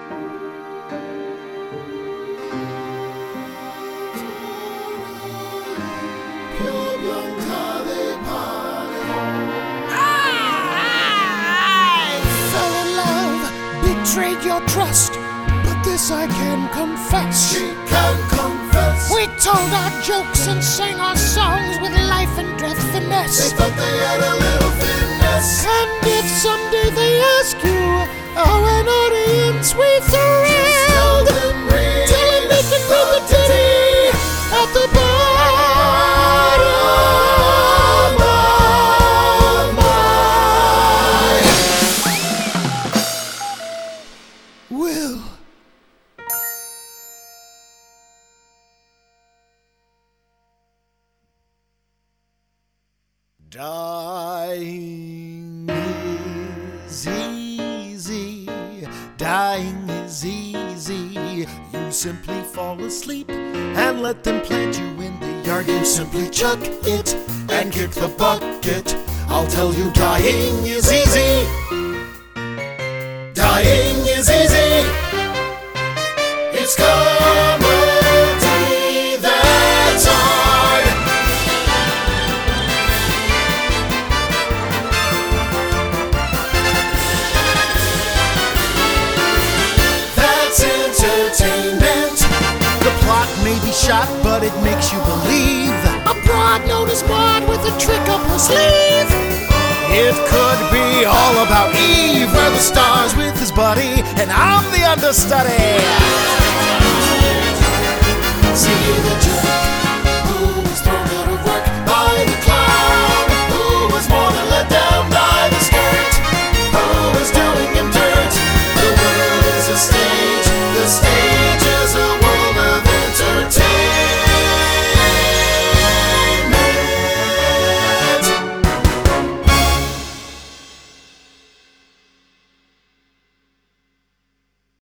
I fell in love, betrayed your trust, but this I can confess. She can confess. We told our jokes and sang our songs with life and death finesse. They thought they had a little finesse. And if someday they ask you how an audience we thrilled, tell them they can read the ditty at the bottom of my will. Dying is easy, dying is easy. You simply fall asleep and let them plant you in the yard. You simply chuck it and kick the bucket. I'll tell you, dying is easy. Dying is easy. It's comedy that's hard. That's entertainment. The plot may be shot, but it makes you believe a broad known as Maud with a trick up her sleeve. It could be all about Eve, where the star's with his buddy, and I'm the understudy. See the jerk.